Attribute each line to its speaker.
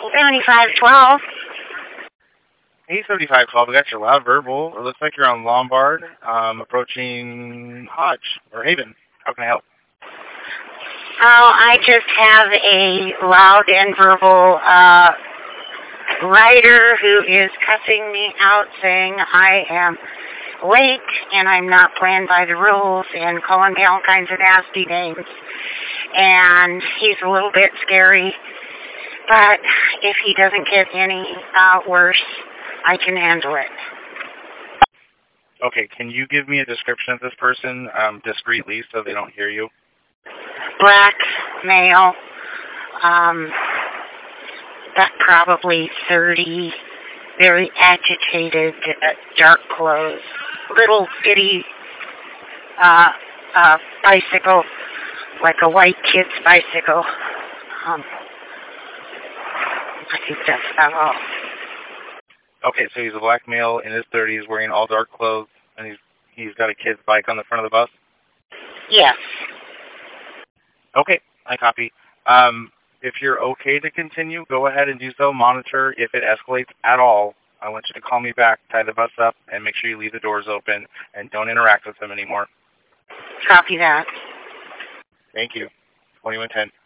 Speaker 1: 7512.
Speaker 2: Hey, 7512, I got your loud verbal. It looks like you're on Lombard, approaching Hodge, or Haven. How can I help?
Speaker 1: Oh, I just have a loud and verbal writer who is cussing me out saying I am late and I'm not playing by the rules and calling me all kinds of nasty names. And he's a little bit scary, but if he doesn't get any worse, I can handle it.
Speaker 2: Okay, can you give me a description of this person discreetly so they don't hear you?
Speaker 1: Black, male, about probably 30, very agitated, dark clothes, little bitty bicycle, like a white kid's bicycle. I think that's about all.
Speaker 2: Okay, so he's a black male in his 30s wearing all dark clothes, and he's got a kid's bike on the front of the bus?
Speaker 1: Yes.
Speaker 2: Okay, I copy. If you're okay to continue, go ahead and do so. Monitor if it escalates at all. I want you to call me back, tie the bus up, and make sure you leave the doors open, and don't interact with them anymore.
Speaker 1: Copy that.
Speaker 2: Thank you. 2110.